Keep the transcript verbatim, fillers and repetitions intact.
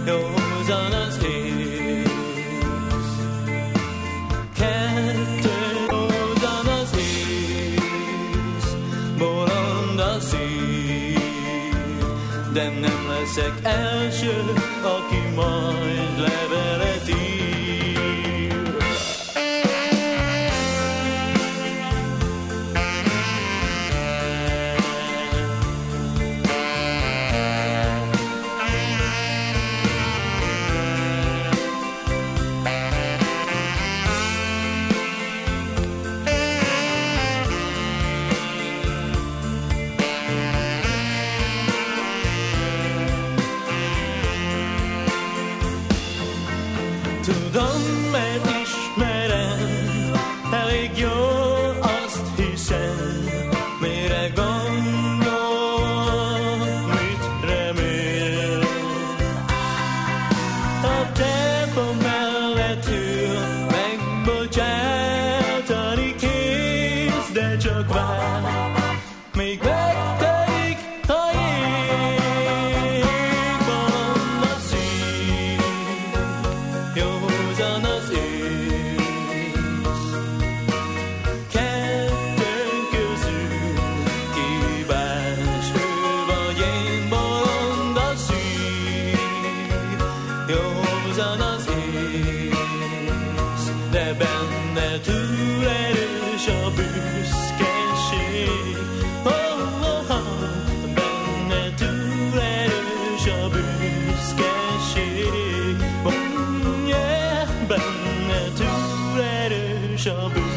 józan az ész. Kettő, józan az ész, bolond a szív, de nem leszek első, aki majd levelet ír. Tudom, mert ismerem, elég jól azt hiszem, mire gondol, mit remél. A tempo mellett ül, megbocsátani kész, de csak vár, még megtelik a jég. Bolond a szív, józan az ész. Kettőnk közül kívás, ő vagy én. Bolond a szív, józan az ész, de benne túl erős a büszkeség. Oh, oh, oh, benne túl erős a büszkeség. Oh, yeah, benne túl erős a büszkeség.